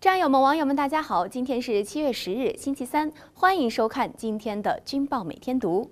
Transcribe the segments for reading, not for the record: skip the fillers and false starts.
战友们、网友们，大家好！今天是7月10日，星期三，欢迎收看今天的《军报每天读》。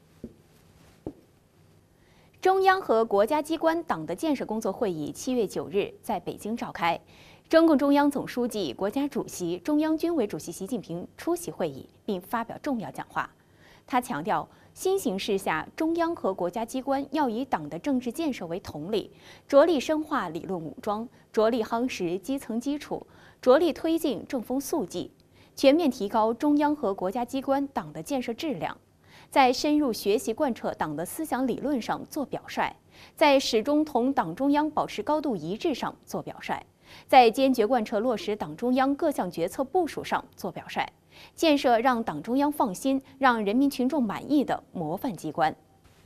中央和国家机关党的建设工作会议7月9日在北京召开，中共中央总书记、国家主席、中央军委主席习近平出席会议并发表重要讲话。他强调，新形势下，中央和国家机关要以党的政治建设为统领，着力深化理论武装，着力夯实基层基础，着力推进正风肃纪，全面提高中央和国家机关党的建设质量，在深入学习贯彻党的思想理论上做表率，在始终同党中央保持高度一致上做表率，在坚决贯彻落实党中央各项决策部署上做表率，建设让党中央放心、让人民群众满意的模范机关。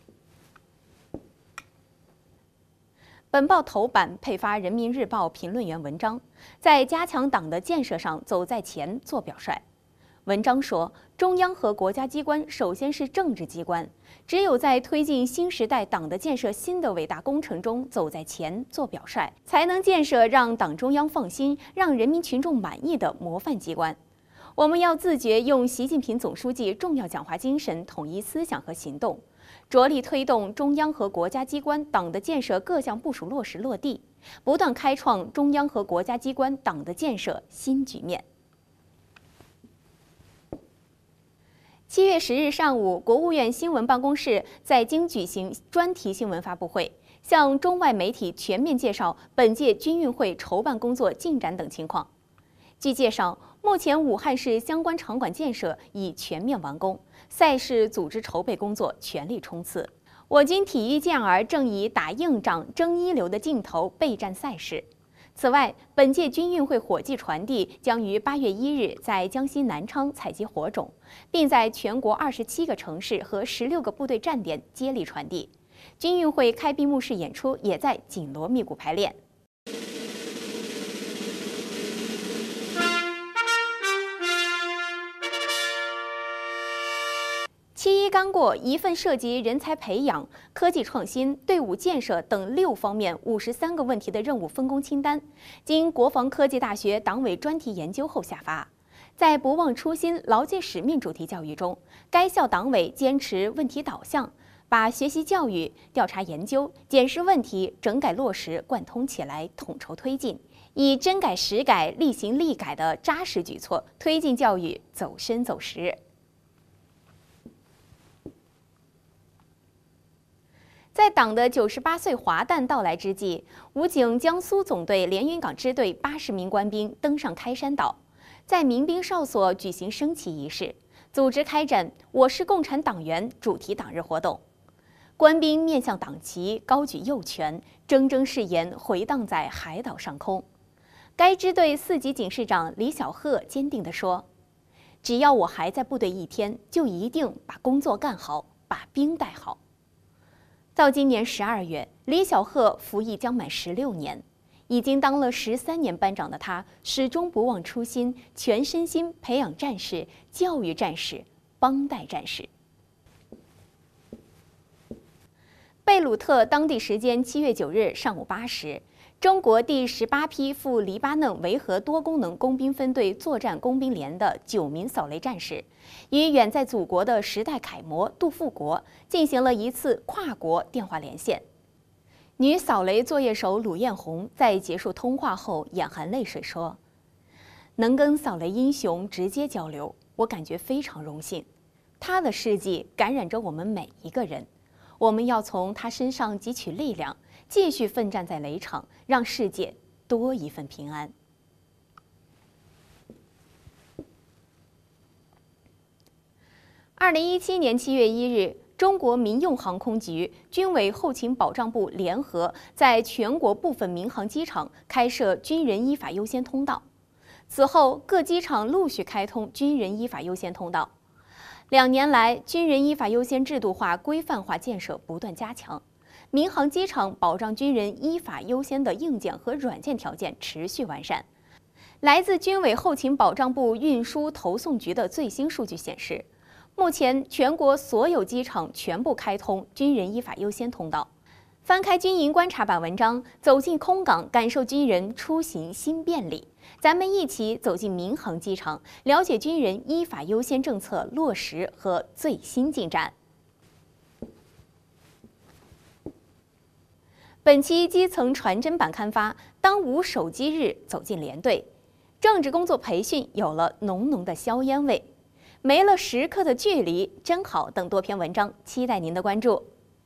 本报头版配发《人民日报》评论员文章，在加强党的建设上走在前做表率。文章说，中央和国家机关首先是政治机关，只有在推进新时代党的建设新的伟大工程中走在前做表率，才能建设让党中央放心、让人民群众满意的模范机关。我们要自觉用习近平总书记重要讲话精神统一思想和行动，着力推动中央和国家机关党的建设各项部署落实落地，不断开创中央和国家机关党的建设新局面。7月10日上午，国务院新闻办公室在京举行专题新闻发布会，向中外媒体全面介绍本届军运会筹办工作进展等情况。据介绍，目前武汉市相关场馆建设已全面完工，赛事组织筹备工作全力冲刺。我军体育健儿正以打硬仗、争一流的劲头备战赛事。此外，本届军运会火炬传递将于8月1日在江西南昌采集火种，并在全国27个城市和16个部队站点接力传递。军运会开闭幕式演出也在紧锣密鼓排练。7.1刚过，一份涉及人才培养、科技创新、队伍建设等6方面53个问题的任务分工清单，经国防科技大学党委专题研究后下发。在不忘初心、牢记使命主题教育中，该校党委坚持问题导向，把学习教育、调查研究、检视问题、整改落实贯通起来，统筹推进，以真改实改、力行力改的扎实举措，推进教育走深走实。在党的98岁华诞到来之际，武警江苏总队连云港支队80名官兵登上开山岛，在民兵哨所举行升旗仪式，组织开展“我是共产党员”主题党日活动。官兵面向党旗，高举右拳，铮铮誓言回荡在海岛上空。该支队4级警视长李小鹤坚定地说：“只要我还在部队一天，就一定把工作干好，把兵带好。”到今年12月，李小鹤服役将满16年，已经当了13年班长的他，始终不忘初心，全身心培养战士、教育战士、帮带战士。贝鲁特当地时间7月9日上午8时，中国第18批赴黎巴嫩维和多功能工兵分队作战工兵连的9名扫雷战士，与远在祖国的时代楷模杜富国进行了一次跨国电话连线。女扫雷作业手鲁艳红在结束通话后眼含泪水说：“能跟扫雷英雄直接交流，我感觉非常荣幸。他的事迹感染着我们每一个人，我们要从他身上汲取力量，继续奋战在雷场，让世界多一份平安。”2017年7月1日，中国民用航空局、军委后勤保障部联合在全国部分民航机场开设军人依法优先通道。此后，各机场陆续开通军人依法优先通道。2年来，军人依法优先制度化、规范化建设不断加强，民航机场保障军人依法优先的硬件和软件条件持续完善。来自军委后勤保障部运输投送局的最新数据显示，目前全国所有机场全部开通军人依法优先通道。 翻开军营观察版文章，走进空港，感受军人出行新便利。咱们一起走进民航机场，了解军人依法优先政策落实和最新进展。本期基层传真版刊发，当无手机日走进连队，政治工作培训有了浓浓的硝烟味。没了时刻的距离，真好等多篇文章，期待您的关注。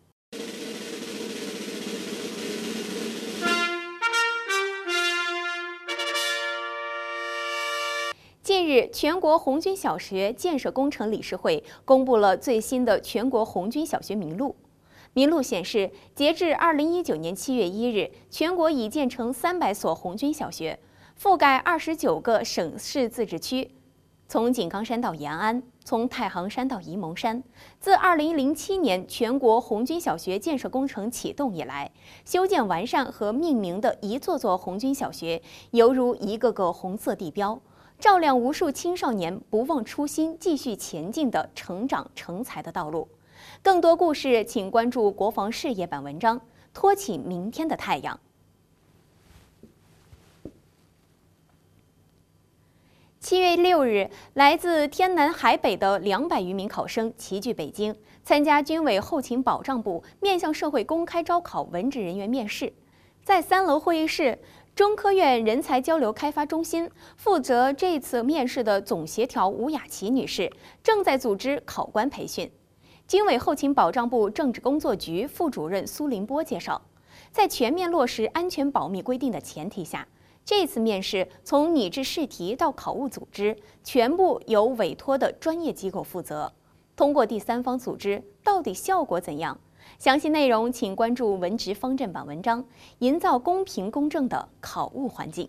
近日，全国红军小学建设工程理事会公布了最新的全国红军小学名录。名录显示，截至2019年7月1日，全国已建成300所红军小学，覆盖29个省市自治区，从井冈山到延安，从太行山到沂蒙山。自2007年全国红军小学建设工程启动以来，修建完善和命名的一座座红军小学，犹如一个个红色地标，照亮无数青少年不忘初心、继续前进的成长成才的道路。更多故事，请关注国防事业版文章，托起明天的太阳。7月6日，来自天南海北的200余名考生齐聚北京，参加军委后勤保障部面向社会公开招考文职人员面试。在3楼会议室，中科院人才交流开发中心负责这次面试的总协调吴雅琪女士正在组织考官培训。军委后勤保障部政治工作局副主任苏林波介绍，在全面落实安全保密规定的前提下，这次面试从拟制试题到考务组织，全部由委托的专业机构负责。通过第三方组织，到底效果怎样？详细内容请关注文职方阵版文章，营造公平公正的考务环境。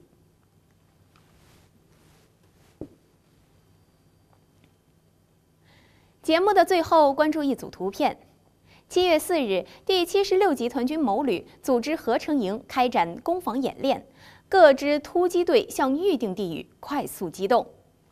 节目的最后，关注一组图片。7月4日，第76集团军某旅组织合成营开展攻防演练，各支突击队向预定地域快速机动。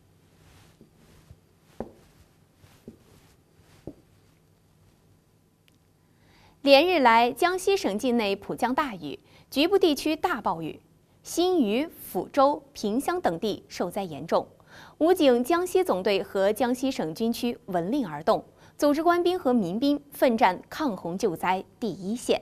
连日来，江西省境内普降大雨，局部地区大暴雨，新余、抚州、萍乡等地受灾严重。武警江西总队和江西省军区闻令而动，组织官兵和民兵奋战抗洪救灾第一线。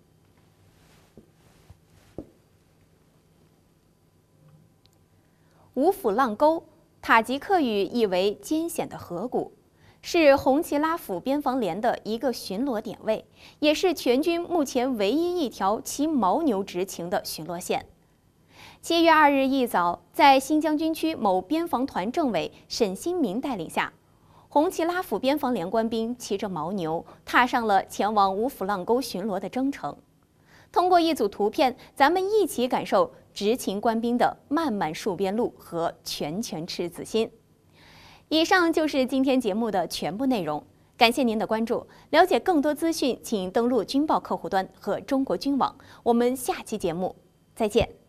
五府浪沟，塔吉克语意为艰险的河谷，是红旗拉府边防连的一个巡逻点位，也是全军目前唯一一条骑牦牛执勤的巡逻线。7月2日一早，在新疆军区某边防团政委沈新民带领下，红旗拉府边防连官兵骑着牦牛，踏上了前往五府浪沟巡逻的征程。通过一组图片，咱们一起感受执勤官兵的漫漫戍边路和拳拳赤子心。以上就是今天节目的全部内容，感谢您的关注。了解更多资讯，请登录军报客户端和中国军网。我们下期节目再见。